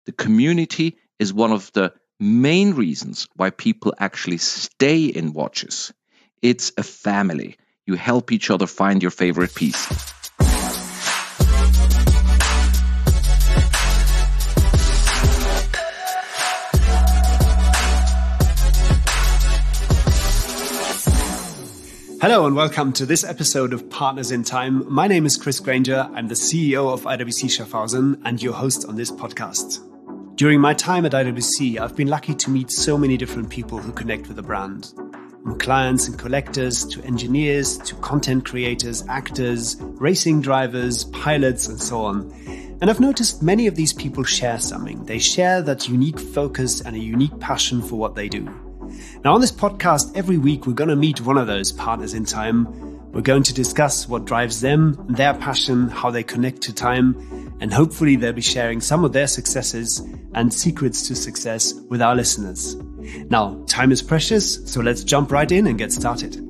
The community is one of the main reasons why people actually stay in watches. It's a family. You help each other find your favorite piece. Hello and welcome to this episode of Partners in Time. My name is Chris Granger. I'm the CEO of IWC Schaffhausen and your host on this podcast. During my time at IWC, I've been lucky to meet so many different people who connect with the brand. From clients and collectors to engineers to content creators, actors, racing drivers, pilots, and so on. And I've noticed many of these people share something. They share that unique focus and a unique passion for what they do. Now, on this podcast, every week, we're going to meet one of those partners in time. We're going to discuss what drives them, their passion, how they connect to time, and hopefully they'll be sharing some of their successes and secrets to success with our listeners. Now, time is precious, so let's jump right in and get started.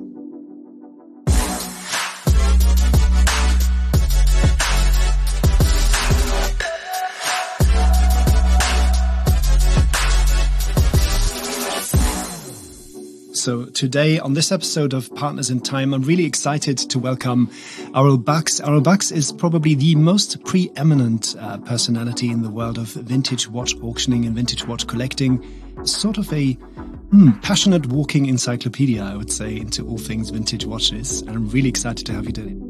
So today on this episode of Partners in Time, I'm really excited to welcome Aurel Bucks. Aurel Bucks is probably the most preeminent personality in the world of vintage watch auctioning and vintage watch collecting. Sort of a passionate walking encyclopedia, I would say, into all things vintage watches. And I'm really excited to have you today.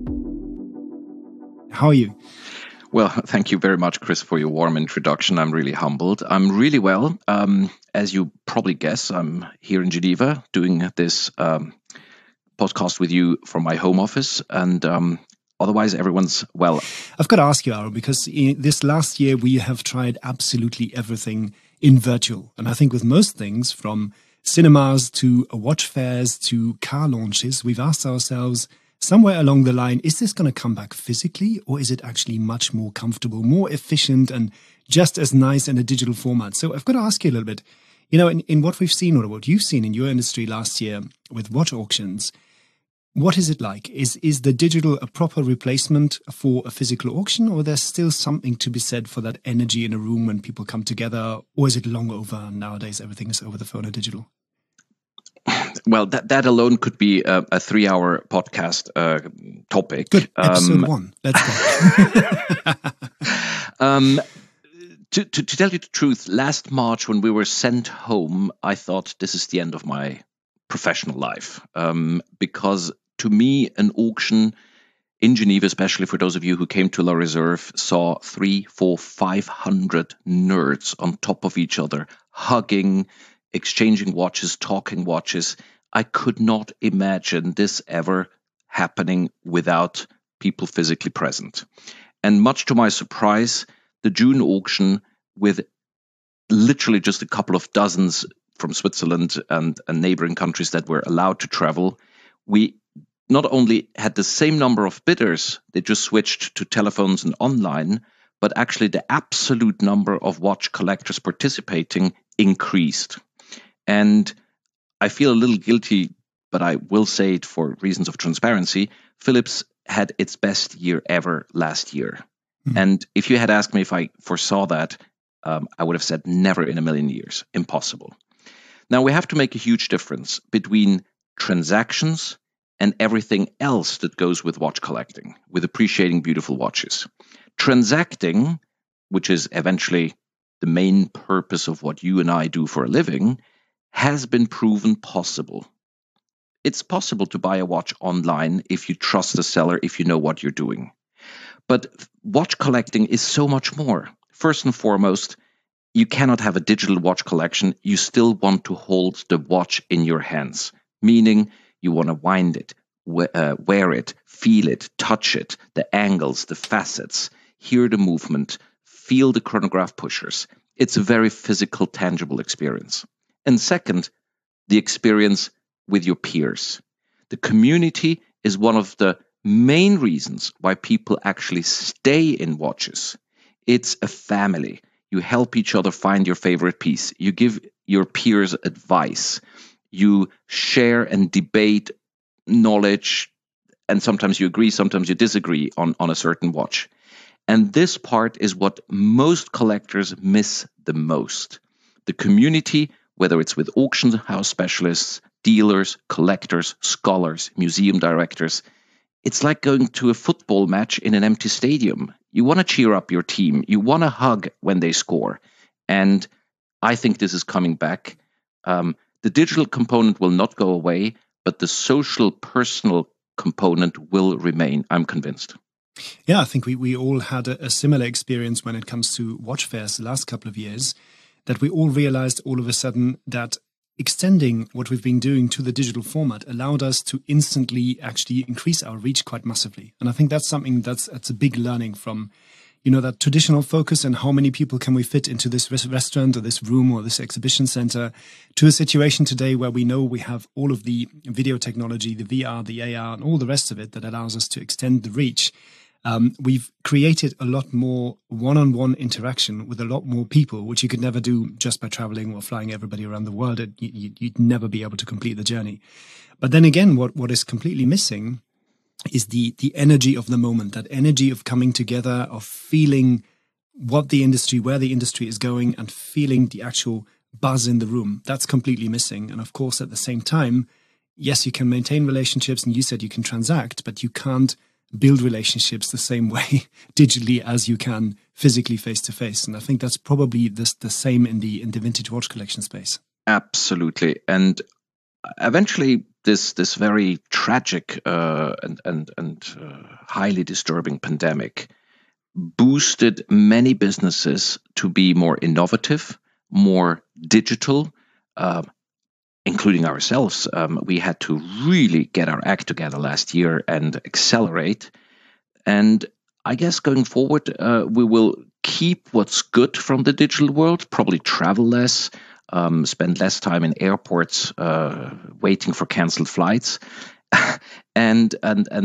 How are you? Well, thank you very much, Chris, for your warm introduction. I'm really humbled. I'm really well. As you probably guess, I'm here in Geneva doing this podcast with you from my home office. And otherwise, everyone's well. I've got to ask you, Aurel, because this last year we have tried absolutely everything in virtual. And I think with most things, from cinemas to watch fairs to car launches, we've asked ourselves, somewhere along the line, is this going to come back physically, or is it actually much more comfortable, more efficient, and just as nice in a digital format? So I've got to ask you a little bit, in what we've seen or what you've seen in your industry last year with watch auctions, what is it like? Is the digital a proper replacement for a physical auction, or there's still something to be said for that energy in a room when people come together, or is it long over? Nowadays, everything is over the phone or digital. Well, that alone could be a 3-hour podcast topic. Good. Episode 1. Let's go. To tell you the truth, last March when we were sent home, I thought this is the end of my professional life. Because to me, an auction in Geneva, especially for those of you who came to La Reserve, saw 300, 400, 500 nerds on top of each other, hugging, exchanging watches, talking watches. I could not imagine this ever happening without people physically present. And much to my surprise, the June auction, with literally just a couple of dozens from Switzerland and neighboring countries that were allowed to travel, we not only had the same number of bidders, they just switched to telephones and online, but actually the absolute number of watch collectors participating increased. And I feel a little guilty, but I will say it for reasons of transparency. Philips had its best year ever last year. Mm-hmm. And if you had asked me if I foresaw that, I would have said never in a million years. Impossible. Now, we have to make a huge difference between transactions and everything else that goes with watch collecting, with appreciating beautiful watches. Transacting, which is eventually the main purpose of what you and I do for a living, has been proven possible. It's possible to buy a watch online if you trust the seller, if you know what you're doing. But watch collecting is so much more. First and foremost, you cannot have a digital watch collection. You still want to hold the watch in your hands, meaning you want to wind it, wear it, feel it, touch it, the angles, the facets, hear the movement, feel the chronograph pushers. It's a very physical, tangible experience. And second, the experience with your peers. The community is one of the main reasons why people actually stay in watches. It's a family. You help each other find your favorite piece. You give your peers advice. You share and debate knowledge, and sometimes you agree, sometimes you disagree on a certain watch. And this part is what most collectors miss the most. The community, whether it's with auction house specialists, dealers, collectors, scholars, museum directors, it's like going to a football match in an empty stadium. You want to cheer up your team. You want to hug when they score. And I think this is coming back. The digital component will not go away, but the social, personal component will remain. I'm convinced. Yeah, I think we all had a similar experience when it comes to watch fairs the last couple of years, that we all realized all of a sudden that extending what we've been doing to the digital format allowed us to instantly actually increase our reach quite massively. And I think that's something that's a big learning from, that traditional focus and how many people can we fit into this restaurant or this room or this exhibition center, to a situation today where we know we have all of the video technology, the VR, the AR, and all the rest of it that allows us to extend the reach. We've created a lot more one-on-one interaction with a lot more people, which you could never do just by traveling or flying everybody around the world. You'd never be able to complete the journey. But then again, what is completely missing is the energy of the moment, that energy of coming together, of feeling where the industry is going, and feeling the actual buzz in the room. That's completely missing. And of course, at the same time, yes, you can maintain relationships, and you said you can transact, but you can't build relationships the same way digitally as you can physically face to face. And I think that's probably the same in the vintage watch collection space. Absolutely. And eventually this very tragic and highly disturbing pandemic boosted many businesses to be more innovative, more digital, including ourselves. We had to really get our act together last year and accelerate. And I guess going forward, we will keep what's good from the digital world, probably travel less, spend less time in airports waiting for canceled flights. and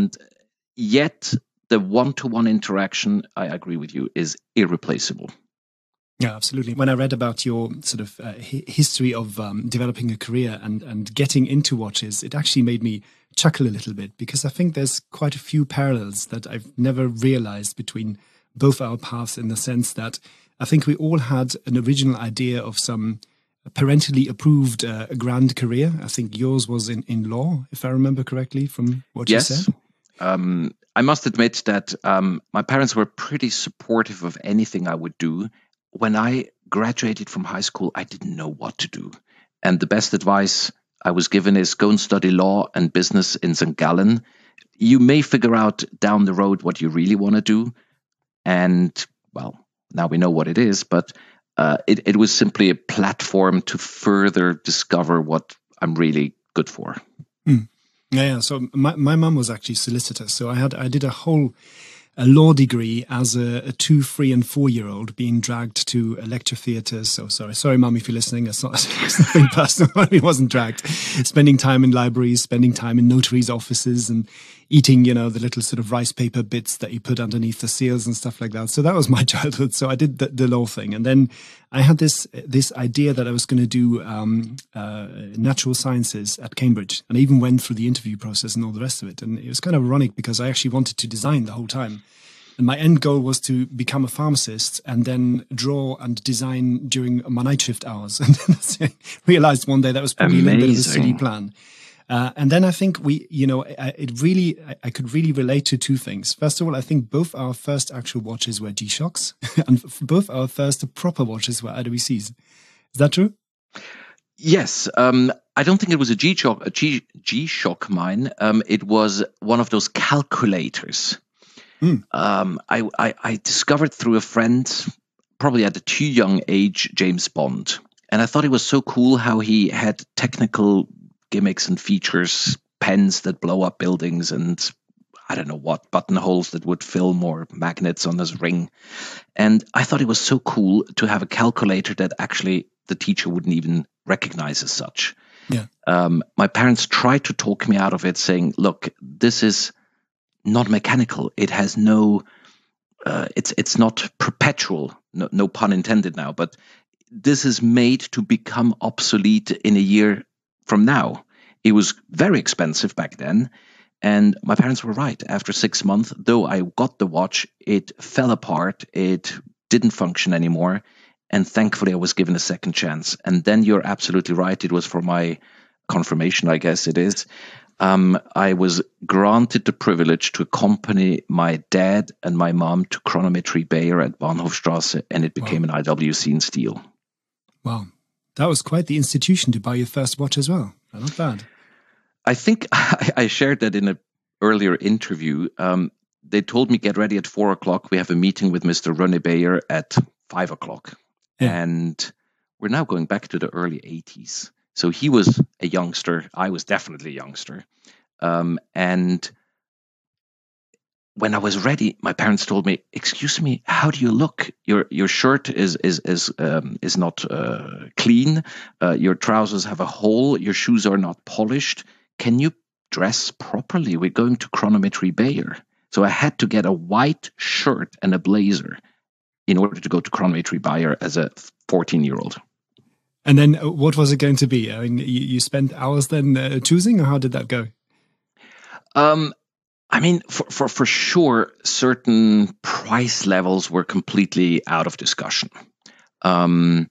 yet the one-to-one interaction, I agree with you, is irreplaceable. Yeah, absolutely. When I read about your sort of history of developing a career and getting into watches, it actually made me chuckle a little bit, because I think there's quite a few parallels that I've never realized between both our paths, in the sense that I think we all had an original idea of some parentally approved grand career. I think yours was in law, if I remember correctly from what you said. I must admit that my parents were pretty supportive of anything I would do. When I graduated from high school, I didn't know what to do. And the best advice I was given is go and study law and business in St. Gallen. You may figure out down the road what you really want to do. And, well, now we know what it is, but it was simply a platform to further discover what I'm really good for. Yeah. So my mum was actually solicitor. So I did a law degree as a 2, 3, and 4-year-old being dragged to lecture theatres. So sorry, Mum, if you're listening, it's nothing personal. It wasn't dragged. Spending time in libraries, spending time in notaries' offices, and eating, the little sort of rice paper bits that you put underneath the seals and stuff like that. So that was my childhood. So I did the law thing, and then I had this idea that I was going to do natural sciences at Cambridge, and I even went through the interview process and all the rest of it. And it was kind of ironic, because I actually wanted to design the whole time. And my end goal was to become a pharmacist and then draw and design during my night shift hours. And then I realized one day that was probably a little bit of a silly plan. And then I think I could really relate to two things. First of all, I think both our first actual watches were G-Shocks, and both our first proper watches were IWCs. Is that true? Yes. I don't think it was a G-Shock mine. It was one of those calculators. I discovered through a friend, probably at a too young age, James Bond. And I thought it was so cool how he had technical gimmicks and features, pens that blow up buildings, and I don't know what, buttonholes that would film, or magnets on his ring. And I thought it was so cool to have a calculator that actually the teacher wouldn't even recognize as such. Yeah. My parents tried to talk me out of it, saying, look, this is not mechanical. It has no, it's not perpetual, no pun intended now, but this is made to become obsolete in a year from now. It was very expensive back then. And my parents were right. After 6 months, though I got the watch, it fell apart. It didn't function anymore. And thankfully, I was given a second chance. And then you're absolutely right. It was for my confirmation, I guess it is. I was granted the privilege to accompany my dad and my mom to Chronometry Bayer at Bahnhofstrasse, and it became an IWC in steel. Wow. That was quite the institution to buy your first watch as well. Not bad. I think I shared that in an earlier interview. They told me, get ready at 4:00. We have a meeting with Mr. René Bayer at 5:00. Yeah. And we're now going back to the early 80s. So he was a youngster. I was definitely a youngster. And when I was ready, my parents told me, "Excuse me, how do you look? Your shirt is not clean. Your trousers have a hole. Your shoes are not polished. Can you dress properly? We're going to Chronometry Bayer." So I had to get a white shirt and a blazer in order to go to Chronometry Bayer as a 14-year-old. And then what was it going to be? I mean, you spent hours then choosing, or how did that go? I mean, for sure, certain price levels were completely out of discussion. My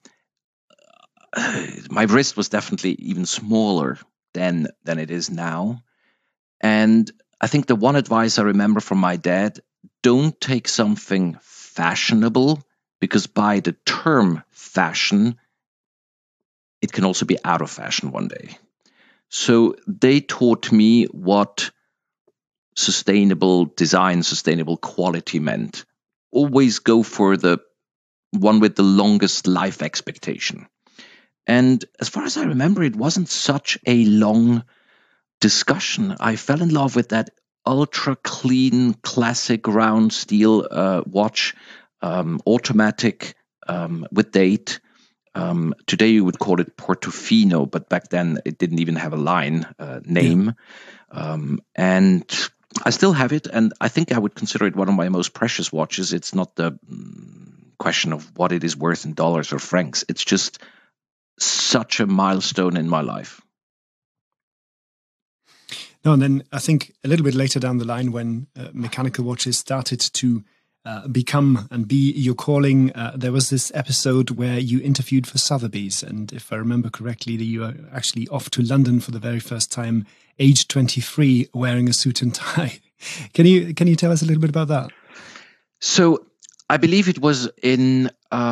wrist was definitely even smaller than it is now. And I think the one advice I remember from my dad, don't take something fashionable, because by the term fashion, it can also be out of fashion one day. So they taught me what sustainable design, sustainable quality meant. Always go for the one with the longest life expectation. And as far as I remember, it wasn't such a long discussion. I fell in love with that ultra clean, classic round steel watch, automatic, with date. Today you would call it Portofino, but back then it didn't even have a line name. Yeah. And I still have it, and I think I would consider it one of my most precious watches. It's not the question of what it is worth in dollars or francs. It's just such a milestone in my life. No, and then I think a little bit later down the line, when mechanical watches started to become and be your calling, there was this episode where you interviewed for Sotheby's, and if I remember correctly, you were actually off to London for the very first time, age 23, wearing a suit and tie. Can you tell us a little bit about that? So I believe it was in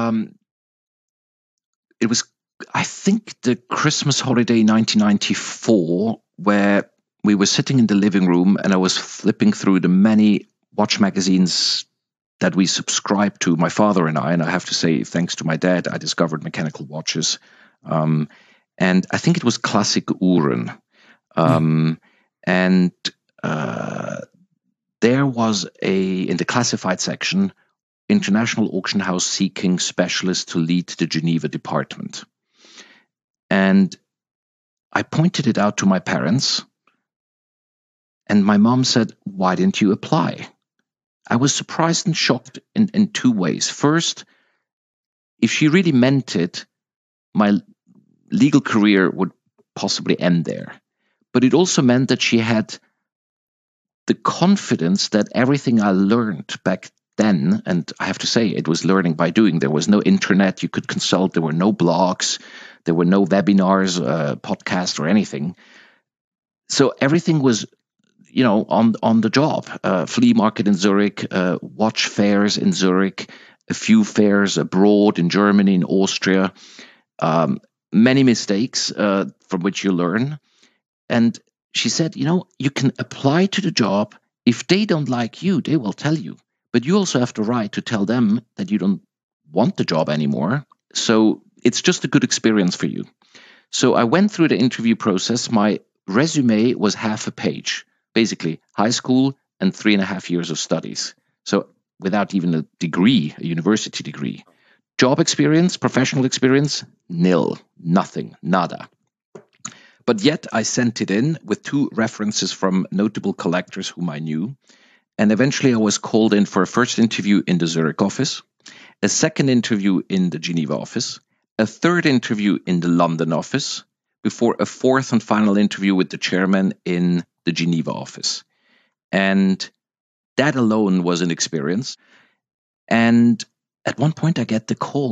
I think the Christmas holiday 1994, where we were sitting in the living room and I was flipping through the many watch magazines that we subscribed to, my father and I have to say, thanks to my dad, I discovered mechanical watches. And I think it was Classic Uhren. And there was in the classified section, International Auction House seeking specialists to lead the Geneva department. And I pointed it out to my parents, and my mom said, "Why didn't you apply?" I was surprised and shocked in two ways. First, if she really meant it, my legal career would possibly end there. But it also meant that she had the confidence that everything I learned back then, and I have to say, it was learning by doing. There was no internet you could consult. There were no blogs. There were no webinars, podcasts, or anything. So everything was, on the job. Flea market in Zurich, watch fairs in Zurich, a few fairs abroad in Germany, in Austria. Many mistakes from which you learn. And she said, you can apply to the job. If they don't like you, they will tell you. But you also have the right to tell them that you don't want the job anymore. So it's just a good experience for you. So I went through the interview process. My resume was half a page, basically high school and 3.5 years of studies. So without even a degree, a university degree. Job experience, professional experience, nil, nothing, nada. But yet I sent it in with 2 references from notable collectors whom I knew. And eventually I was called in for a first interview in the Zurich office, a second interview in the Geneva office, a third interview in the London office, before a fourth and final interview with the chairman in the Geneva office. And that alone was an experience. And at one point I get the call,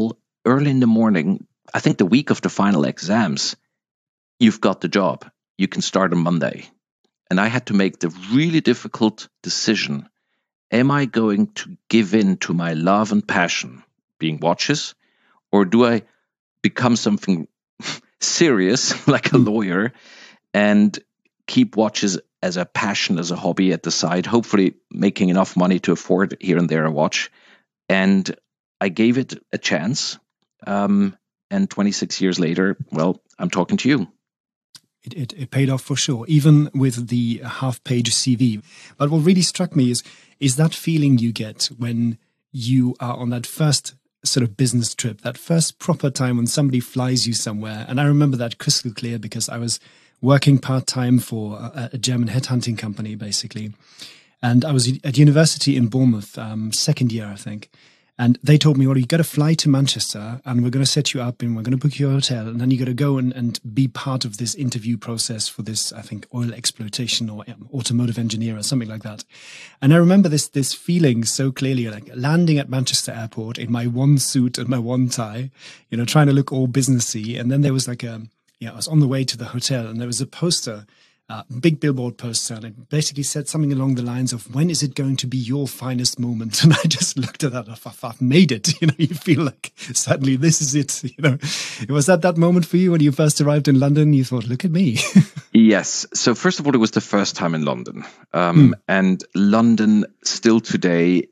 early in the morning, I think the week of the final exams, you've got the job. You can start on Monday. And I had to make the really difficult decision. Am I going to give in to my love and passion, being watches, or do I become something serious, like a lawyer, and keep watches as a passion, as a hobby at the side, hopefully making enough money to afford here and there a watch? And I gave it a chance. And 26 years later, well, I'm talking to you. It paid off for sure, even with the half-page CV. But what really struck me is that feeling you get when you are on that first sort of business trip, that first proper time when somebody flies you somewhere. And I remember that crystal clear because I was working part-time for a German headhunting company, basically. And I was at university in Bournemouth, second year, I think. And they told me, well, you got to fly to Manchester and we're going to set you up and we're going to book you a hotel. And then you got to go and be part of this interview process for this, I think, oil exploitation or automotive engineer or something like that. And I remember this feeling so clearly, like landing at Manchester Airport in my one suit and my one tie, trying to look all businessy. And then there was I was on the way to the hotel and there was a poster, big billboard poster, and it basically said something along the lines of, when is it going to be your finest moment? And I just looked at that, I've made it. You feel like suddenly this is it. It was that moment for you when you first arrived in London, you thought, look at me. Yes. So first of all, it was the first time in London. And London still today,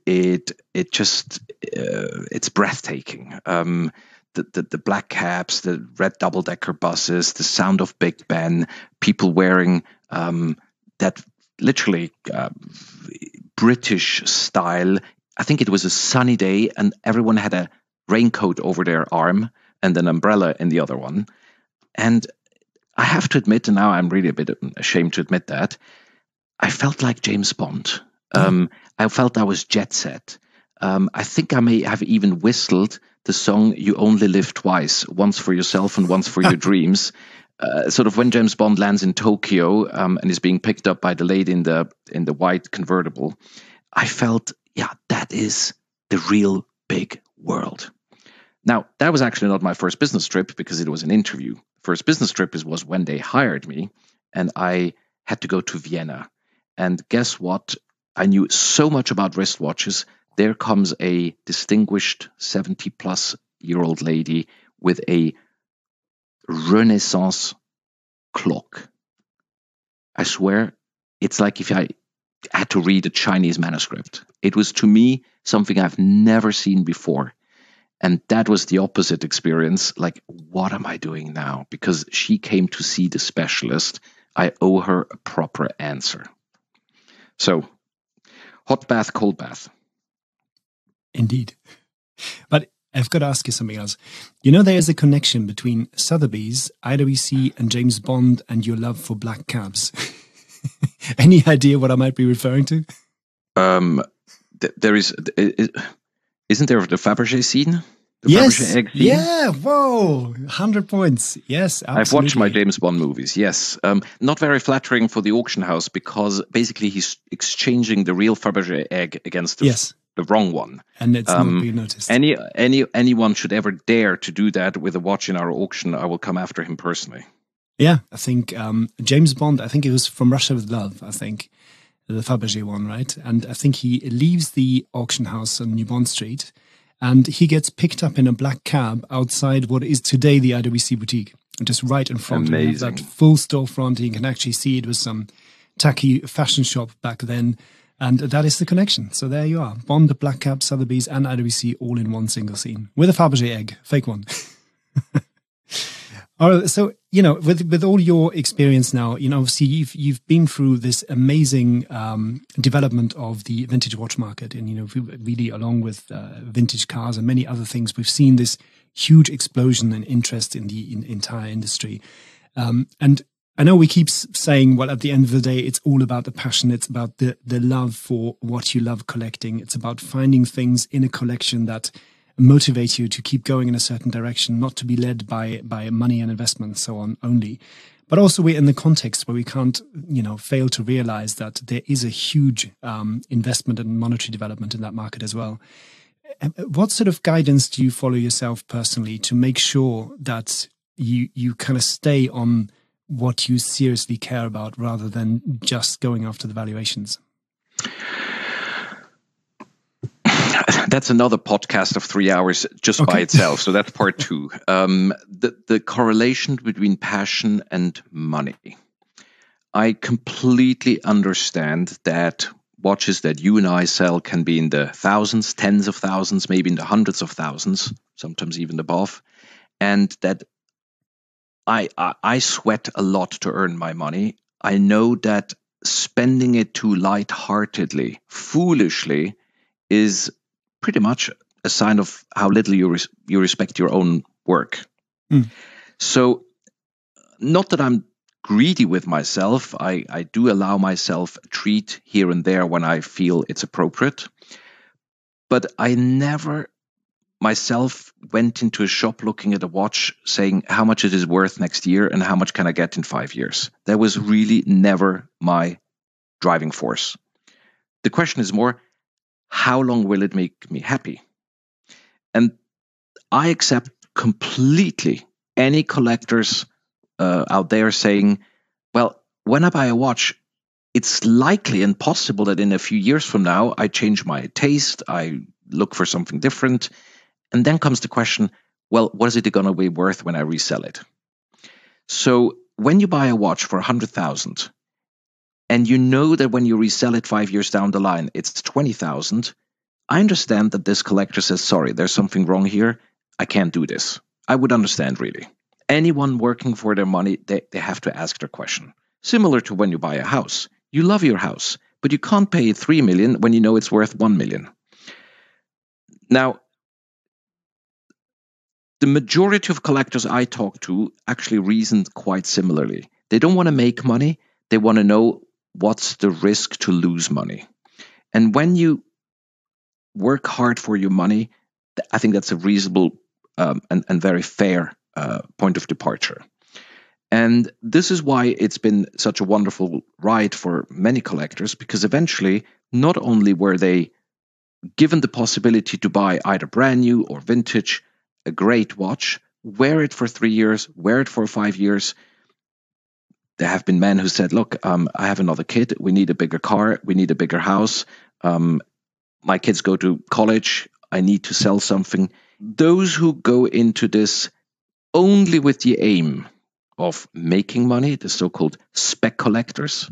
it's breathtaking. The black cabs, the red double-decker buses, the sound of Big Ben, people wearing that literally British style. I think it was a sunny day and everyone had a raincoat over their arm and an umbrella in the other one. And I have to admit, and now I'm really a bit ashamed to admit that, I felt like James Bond. I felt I was jet set. I think I may have even whistled the song "You Only Live Twice," once for yourself and once for your dreams. Sort of when James Bond lands in Tokyo and is being picked up by the lady in the white convertible, I felt, that is the real big world. Now, that was actually not my first business trip because it was an interview. First business trip was when they hired me and I had to go to Vienna. And guess what? I knew so much about wristwatches. There comes a distinguished 70-plus-year-old lady with a Renaissance clock. I swear, it's like if I had to read a Chinese manuscript. It was, to me, something I've never seen before. And that was the opposite experience. Like, what am I doing now? Because she came to see the specialist. I owe her a proper answer. So, hot bath, cold bath. Indeed. But I've got to ask you something else. There is a connection between Sotheby's, IWC, and James Bond and your love for black cabs. Any idea what I might be referring to? There is... Isn't there the Fabergé scene? Yes. Fabergé egg scene? Yeah. Whoa. 100 points. Yes, absolutely. I've watched my James Bond movies. Yes. Not very flattering for the auction house because basically he's exchanging the real Fabergé egg against the wrong one. And it's not being noticed. Anyone should ever dare to do that with a watch in our auction, I will come after him personally. Yeah. I think James Bond, I think it was From Russia with Love, I think. The Fabergé one, right? And I think he leaves the auction house on New Bond Street and he gets picked up in a black cab outside what is today the IWC boutique. Just right in front. Amazing. That full storefront. You can actually see it was some tacky fashion shop back then. And that is the connection. So there you are. Bond, Black Cab, Sotheby's and IWC all in one single scene. With a Fabergé egg. Fake one. All right, so, with all your experience now, obviously you've been through this amazing development of the vintage watch market. And, really along with vintage cars and many other things, we've seen this huge explosion in interest in the entire industry. And I know we keep saying, well, at the end of the day, it's all about the passion. It's about the love for what you love collecting. It's about finding things in a collection that motivate you to keep going in a certain direction, not to be led by money and investment and so on only. But also we're in the context where we can't, fail to realize that there is a huge investment and monetary development in that market as well. What sort of guidance do you follow yourself personally to make sure that you kind of stay on what you seriously care about rather than just going after the valuations? That's another podcast of 3 hours just by itself. So that's part 2. The correlation between passion and money. I completely understand that watches that you and I sell can be in the thousands, tens of thousands, maybe in the hundreds of thousands, sometimes even above, and that I sweat a lot to earn my money. I know that spending it too lightheartedly, foolishly, is pretty much a sign of how little you respect your own work. So, not that I'm greedy with myself. I do allow myself a treat here and there when I feel it's appropriate. But I never myself went into a shop looking at a watch saying how much it is worth next year and how much can I get in 5 years. That was really never my driving force. The question is more, how long will it make me happy? And I accept completely any collectors out there saying, well, when I buy a watch, it's likely and possible that in a few years from now, I change my taste, I look for something different. And then comes the question, well, what is it going to be worth when I resell it? So when you buy a watch for 100,000 and you know that when you resell it 5 years down the line, it's 20,000, I understand that this collector says, sorry, there's something wrong here. I can't do this. I would understand, really. Anyone working for their money, they have to ask their question. Similar to when you buy a house. You love your house, but you can't pay 3 million when you know it's worth 1 million. Now, the majority of collectors I talk to actually reason quite similarly. They don't want to make money. They want to know what's the risk to lose money. And when you work hard for your money, I think that's a reasonable and very fair point of departure. And this is why it's been such a wonderful ride for many collectors, because eventually, not only were they given the possibility to buy either brand new or vintage, a great watch, wear it for 3 years, wear it for 5 years. There have been men who said, look, I have another kid. We need a bigger car. We need a bigger house. My kids go to college. I need to sell something. Those who go into this only with the aim of making money, the so-called spec collectors,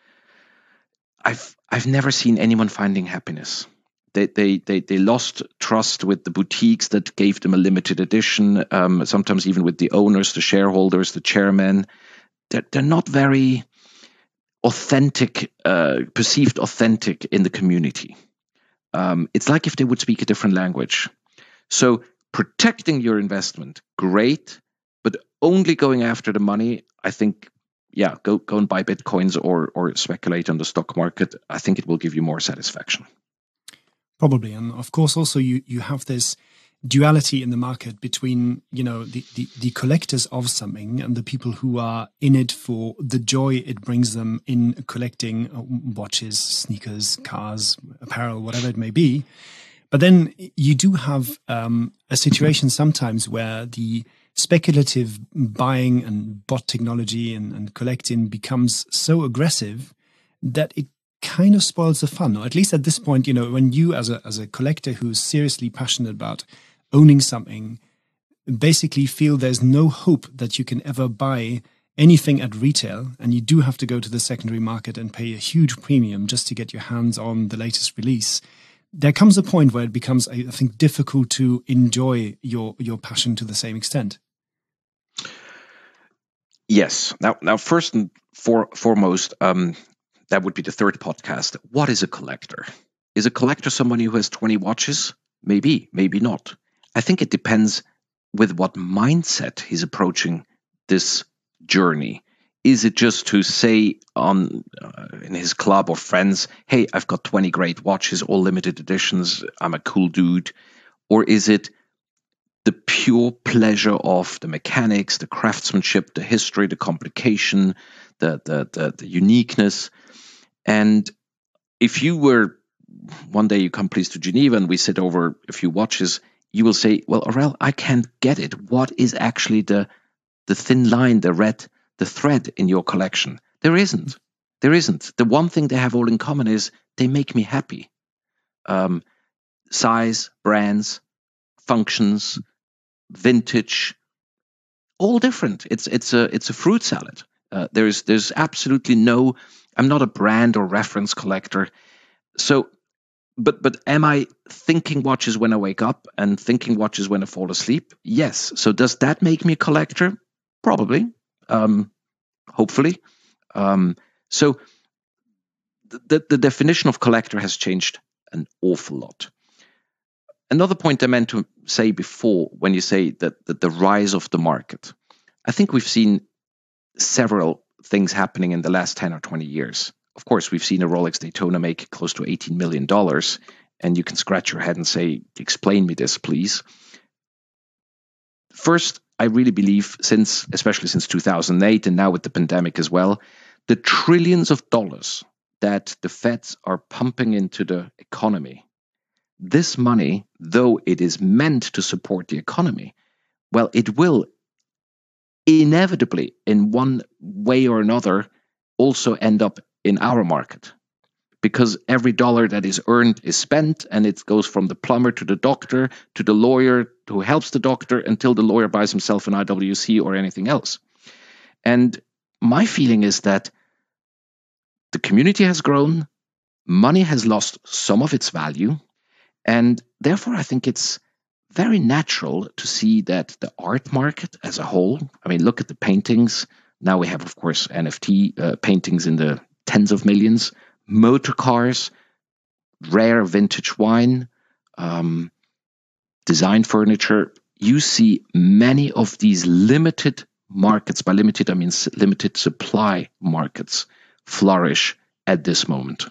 I've never seen anyone finding happiness. They lost trust with the boutiques that gave them a limited edition, sometimes even with the owners, the shareholders, the chairman. They're not very authentic, perceived authentic in the community. It's like if they would speak a different language. So protecting your investment, great, but only going after the money, I think, yeah, go and buy Bitcoins or speculate on the stock market. I think it will give you more satisfaction. Probably. And of course, also you have this duality in the market between, the collectors of something and the people who are in it for the joy it brings them in collecting watches, sneakers, cars, apparel, whatever it may be. But then you do have a situation sometimes where the speculative buying and bot technology and collecting becomes so aggressive that it kind of spoils the fun, or at least at this point, when you as a collector who's seriously passionate about owning something, basically feel there's no hope that you can ever buy anything at retail, and you do have to go to the secondary market and pay a huge premium just to get your hands on the latest release. There comes a point where it becomes, I think, difficult to enjoy your passion to the same extent. Yes. Now, first and foremost, that would be the third podcast. What is a collector? Is a collector somebody who has 20 watches? Maybe, maybe not. I think it depends with what mindset he's approaching this journey. Is it just to say in his club or friends, hey, I've got 20 great watches, all limited editions, I'm a cool dude? Or is it the pure pleasure of the mechanics, the craftsmanship, the history, the complication, the uniqueness? And if you were one day you come please to Geneva and we sit over a few watches, you will say, well, Aurel, I can't get it. What is actually the thin line, the thread in your collection? There isn't. The one thing they have all in common is they make me happy. Size, brands, functions, vintage, all different. It's a fruit salad. There's absolutely no. I'm not a brand or reference collector. So, but am I thinking watches when I wake up and thinking watches when I fall asleep? Yes. So does that make me a collector? Probably. Hopefully. So the definition of collector has changed an awful lot. Another point I meant to say before, when you say that the rise of the market, I think we've seen several things happening in the last 10 or 20 years. Of course, we've seen a Rolex Daytona make close to $18 million, and you can scratch your head and say, explain me this, please. First, I really believe, especially since 2008, and now with the pandemic as well, the trillions of dollars that the Feds are pumping into the economy, this money, though it is meant to support the economy, well, it will inevitably, in one way or another, also end up in our market. Because every dollar that is earned is spent, and it goes from the plumber to the doctor to the lawyer who helps the doctor until the lawyer buys himself an IWC or anything else. And my feeling is that the community has grown, money has lost some of its value, and therefore I think it's very natural to see that the art market as a whole, I mean, look at the paintings. Now we have, of course, NFT paintings in the tens of millions, motor cars, rare vintage wine, design furniture. You see many of these limited markets, by limited I mean limited supply markets, flourish at this moment.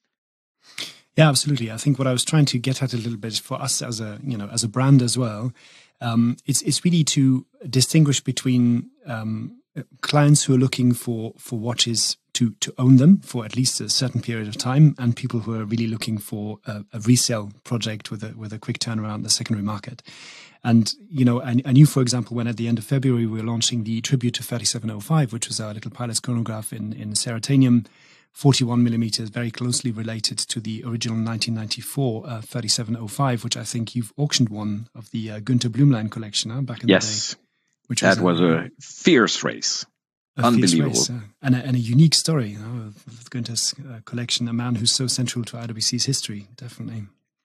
Yeah, absolutely. I think what I was trying to get at a little bit for us as a brand as well, it's really to distinguish between clients who are looking for watches to own them for at least a certain period of time, and people who are really looking for a resale project with a quick turnaround in the secondary market. And I knew, for example, when at the end of February we were launching the tribute to 3705, which was our little pilot's chronograph in Seratanium, 41 millimeters, very closely related to the original 1994 3705, which I think you've auctioned one of the Günter Blümlein collection back in the day. Which was a fierce race. Unbelievable. Fierce race, and a unique story of Günter's collection, a man who's so central to IWC's history, definitely.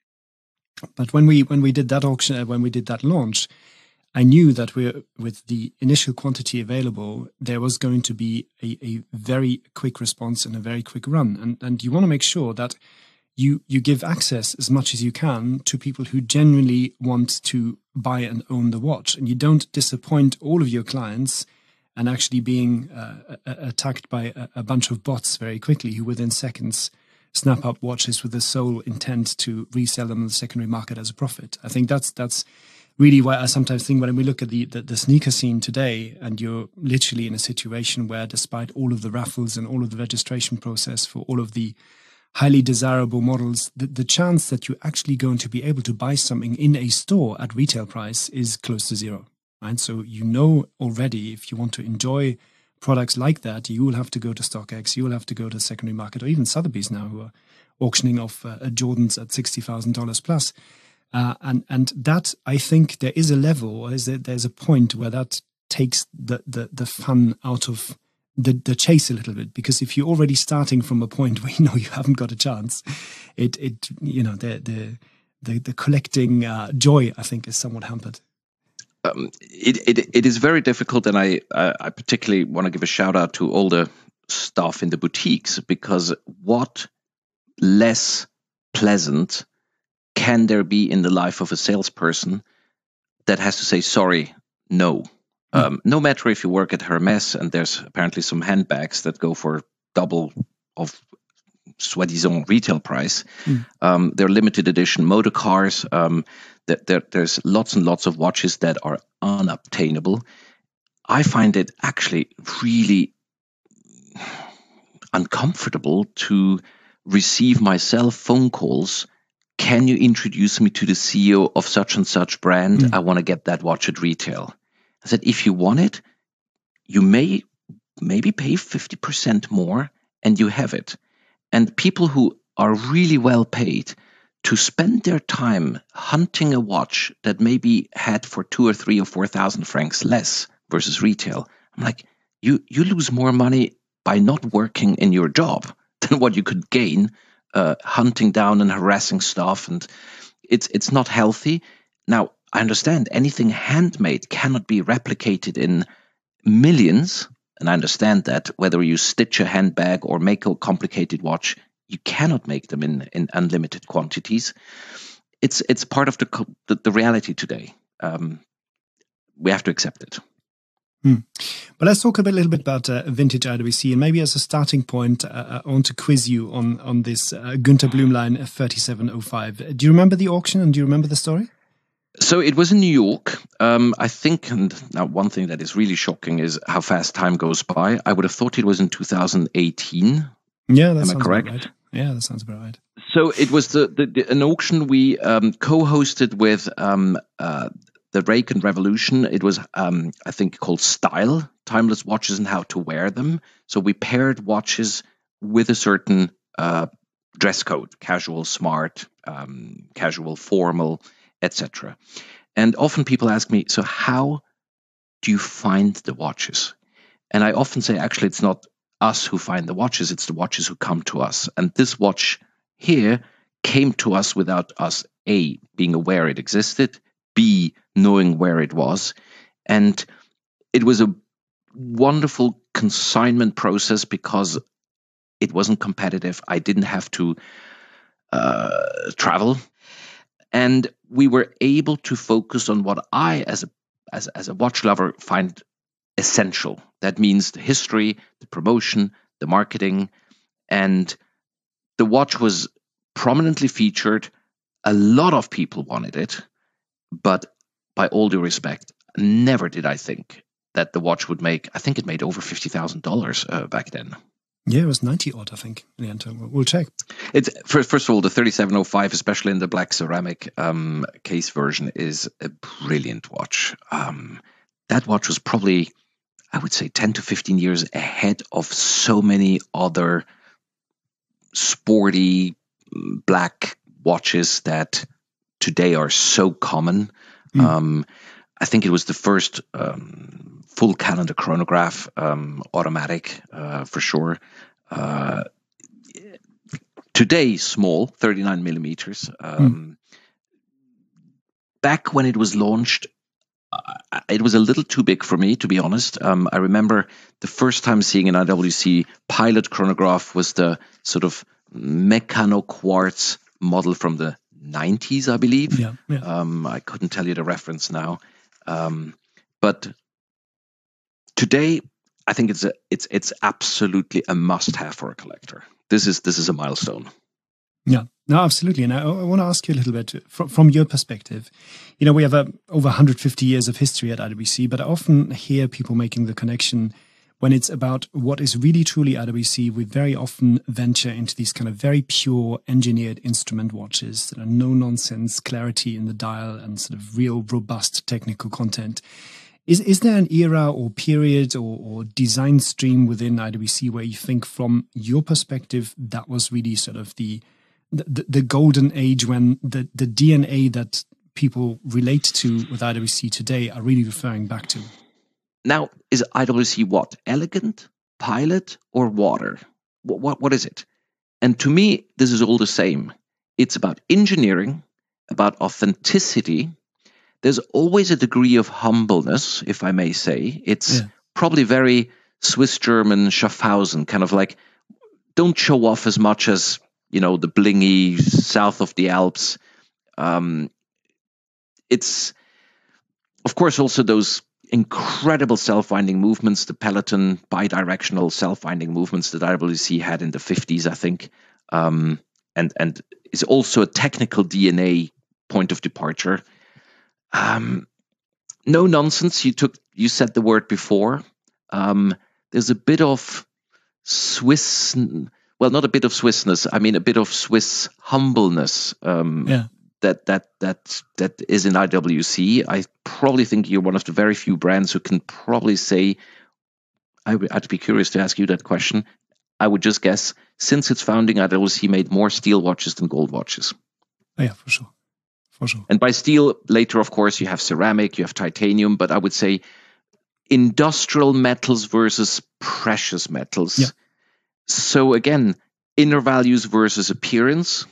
But when we did that auction, when we did that launch, I knew that with the initial quantity available, there was going to be a very quick response and a very quick run. And you want to make sure that you give access as much as you can to people who genuinely want to buy and own the watch. And you don't disappoint all of your clients and actually being attacked by a bunch of bots very quickly who within seconds snap up watches with the sole intent to resell them in the secondary market as a profit. I think that's really why I sometimes think when we look at the sneaker scene today, and you're literally in a situation where despite all of the raffles and all of the registration process for all of the highly desirable models, the chance that you're actually going to be able to buy something in a store at retail price is close to zero. Right? So already if you want to enjoy products like that, you will have to go to StockX, you will have to go to the secondary market, or even Sotheby's now, who are auctioning off Jordans at $60,000 plus. And that, I think there is a level, there's a point where that takes the fun out of the chase a little bit, because if you're already starting from a point where you know you haven't got a chance, the collecting joy, I think, is somewhat hampered. It is very difficult, and I particularly want to give a shout out to all the staff in the boutiques, because what less pleasant can there be in the life of a salesperson that has to say sorry, no. No matter if you work at Hermès and there's apparently some handbags that go for double of soi-disant retail price. They're limited edition motor cars. There's lots and lots of watches that are unobtainable. I find it actually really uncomfortable to receive myself phone calls. Can you introduce me to the CEO of such and such brand? I want to get that watch at retail. I said, if you want it, you may maybe pay 50% more and you have it. And people who are really well paid to spend their time hunting a watch that maybe had for 2 or 3 or 4,000 francs less versus retail, I'm like, you lose more money by not working in your job than what you could gain hunting down and harassing staff, and it's not healthy. Now, I understand anything handmade cannot be replicated in millions, and I understand that whether you stitch a handbag or make a complicated watch, you cannot make them in unlimited quantities. It's part of the reality today. We have to accept it. But let's talk a little bit about vintage IWC, and maybe as a starting point, I want to quiz you on this Günter Blümlein 3705. Do you remember the auction and do you remember the story? So it was in New York, I think, and now one thing that is really shocking is how fast time goes by. I would have thought it was in 2018. Yeah, that sounds correct? Right. Yeah, that sounds about right. So it was an auction we co-hosted with the Rake and Revolution. It was, I think, called Style, Timeless Watches and How to Wear Them. So we paired watches with a certain dress code, casual, smart, casual, formal, etc. And often people ask me, so how do you find the watches? And I often say, actually, it's not us who find the watches, it's the watches who come to us. And this watch here came to us without us, A, being aware it existed, B, knowing where it was. And it was a wonderful consignment process because it wasn't competitive. I didn't have to travel. And we were able to focus on what I, as a watch lover, find essential. That means the history, the promotion, the marketing. And the watch was prominently featured. A lot of people wanted it. But by all due respect, never did I think that the watch would make, I think it made over $50,000 back then. Yeah, it was 90 odd, I think. In the end, we'll check. It's first of all, the 3705, especially in the black ceramic case version, is a brilliant watch. That watch was probably, I would say, 10 to 15 years ahead of so many other sporty black watches that today are so common. I think it was the first full calendar chronograph, automatic for sure. Today, small, 39 millimeters. Back when it was launched, it was a little too big for me, to be honest. I remember the first time seeing an IWC Pilot chronograph was the sort of Meccano quartz model from the 90s, I believe. Yeah. I couldn't tell you the reference now. But today, I think it's absolutely a must-have for a collector. This is a milestone. Yeah, no, absolutely. And I want to ask you a little bit from your perspective. You know, we have over 150 years of history at IWC, but I often hear people making the connection when it's about what is really truly IWC. We very often venture into these kind of very pure engineered instrument watches that are no nonsense, clarity in the dial, and sort of real robust technical content. Is there an era or period or design stream within IWC where you think, from your perspective, that was really sort of the golden age, when the DNA that people relate to with IWC today are really referring back to? Now, is IWC what? Elegant, Pilot, or Water? What is it? And to me, this is all the same. It's about engineering, about authenticity. There's always a degree of humbleness, if I may say. It's probably very Swiss-German Schaffhausen, kind of like, don't show off as much as, you know, the blingy south of the Alps. It's, of course, also those incredible self-winding movements, the Peloton bidirectional self-winding movements that IWC had in the 50s, I think, and is also a technical DNA point of departure. No nonsense. You said the word before. There's a bit of Swiss. not a bit of Swissness. I mean, a bit of Swiss humbleness. That is in IWC. I probably think you're one of the very few brands who can probably say. I'd be curious to ask you that question. I would just guess, since its founding, IWC made more steel watches than gold watches. Oh, yeah, for sure. And by steel, later, of course, you have ceramic, you have titanium, but I would say industrial metals versus precious metals. Yeah. So again, inner values versus appearance.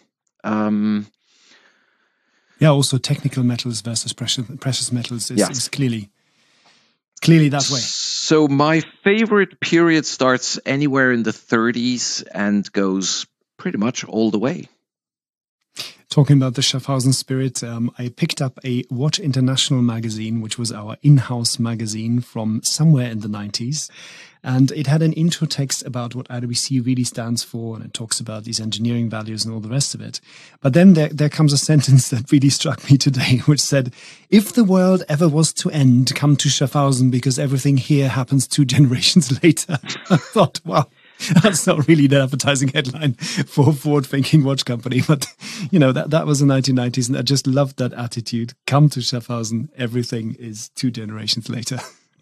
Also technical metals versus precious metals is clearly that way. So my favorite period starts anywhere in the 30s and goes pretty much all the way. Talking about the Schaffhausen spirit, I picked up a Watch International magazine, which was our in-house magazine from somewhere in the 90s. And it had an intro text about what IWC really stands for, and it talks about these engineering values and all the rest of it. But then there comes a sentence that really struck me today, which said, if the world ever was to end, come to Schaffhausen because everything here happens 2 generations later. I thought, wow. That's not really the advertising headline for a forward-thinking watch company, but that was the 1990s, and I just loved that attitude. Come to Schaffhausen, everything is 2 generations later.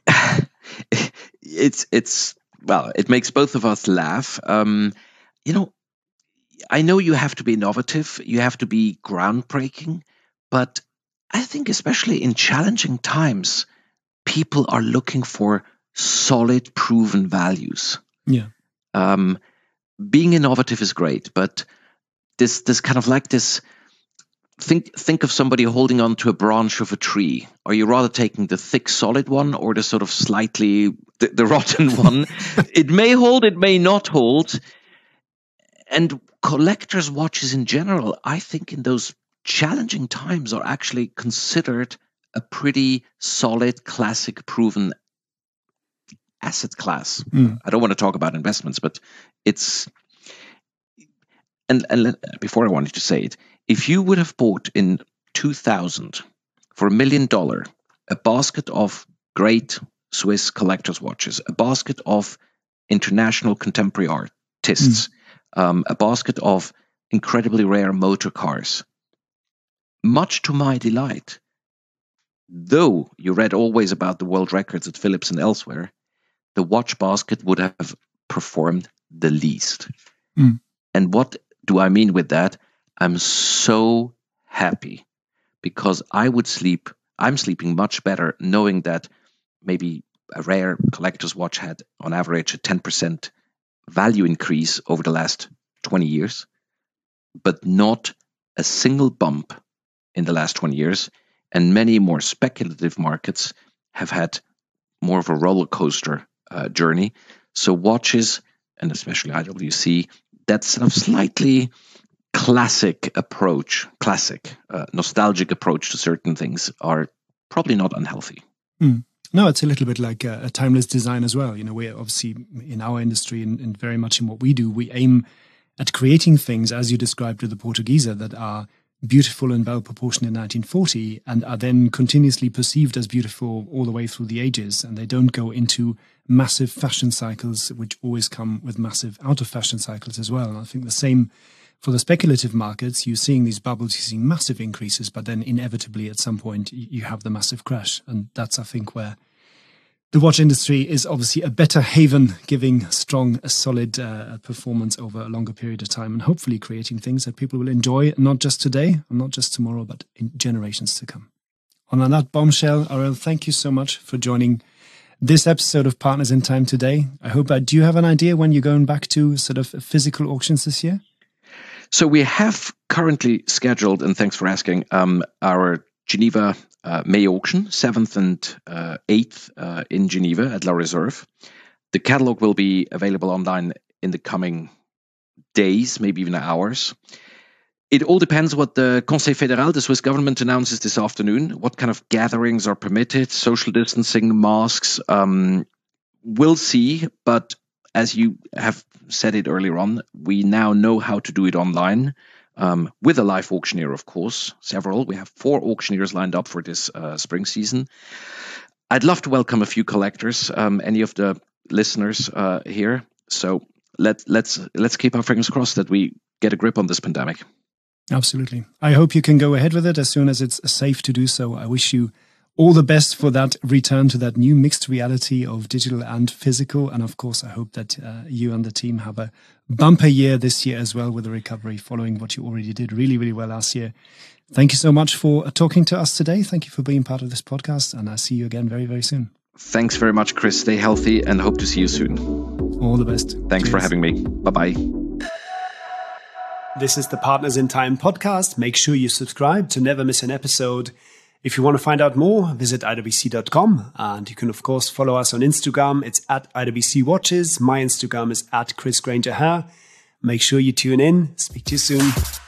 It makes both of us laugh. I know you have to be innovative, you have to be groundbreaking, but I think especially in challenging times, people are looking for solid, proven values. Yeah. Being innovative is great, but this kind of like this. Think of somebody holding on to a branch of a tree. Are you rather taking the thick, solid one, or the sort of slightly the rotten one? It may hold, it may not hold. And collectors' watches in general, I think, in those challenging times, are actually considered a pretty solid, classic, proven asset class. I don't want to talk about investments, but it's and before I wanted to say it, if you would have bought in 2000 for $1 million a basket of great Swiss collectors' watches, a basket of international contemporary artists, a basket of incredibly rare motor cars, much to my delight, though you read always about the world records at Philips and elsewhere, the watch basket would have performed the least. And what do I mean with that? I'm so happy because I'm sleeping much better knowing that maybe a rare collector's watch had on average a 10% value increase over the last 20 years, but not a single bump in the last 20 years. And many more speculative markets have had more of a roller coaster journey. So watches, and especially IWC, that sort of slightly nostalgic approach to certain things are probably not unhealthy. No, it's a little bit like a timeless design as well. We're obviously in our industry and very much in what we do, we aim at creating things, as you described with the Portugieser, that are beautiful and well proportioned in 1940 and are then continuously perceived as beautiful all the way through the ages. And they don't go into massive fashion cycles, which always come with massive out of fashion cycles as well. And I think the same for the speculative markets. You're seeing these bubbles, you're seeing massive increases, but then inevitably at some point you have the massive crash. And that's, I think, where the watch industry is obviously a better haven, giving strong, solid performance over a longer period of time and hopefully creating things that people will enjoy, not just today, and not just tomorrow, but in generations to come. And on that bombshell, Aurel, thank you so much for joining this episode of Partners in Time today. I hope do you have an idea when you're going back to sort of physical auctions this year? So we have currently scheduled, and thanks for asking, our Geneva May auction, 7th and 8th in Geneva at La Reserve. The catalog will be available online in the coming days, maybe even hours. It all depends what the Conseil Fédéral, the Swiss government, announces this afternoon. What kind of gatherings are permitted, social distancing, masks. We'll see, but as you have said it earlier on, we now know how to do it online. With a live auctioneer, of course, several. We have 4 auctioneers lined up for this spring season. I'd love to welcome a few collectors, any of the listeners here. So let's keep our fingers crossed that we get a grip on this pandemic. Absolutely. I hope you can go ahead with it as soon as it's safe to do so. I wish you all the best for that return to that new mixed reality of digital and physical. And of course, I hope that you and the team have a bumper year this year as well with the recovery, following what you already did really, really well last year. Thank you so much for talking to us today. Thank you for being part of this podcast. And I'll see you again very, very soon. Thanks very much, Chris. Stay healthy and hope to see you soon. All the best. Thanks for having me. Bye-bye. This is the Partners in Time podcast. Make sure you subscribe to never miss an episode. If you want to find out more, visit iwc.com. And you can, of course, follow us on Instagram. It's at IWC Watches. My Instagram is at Chris Granger Hair. Make sure you tune in. Speak to you soon.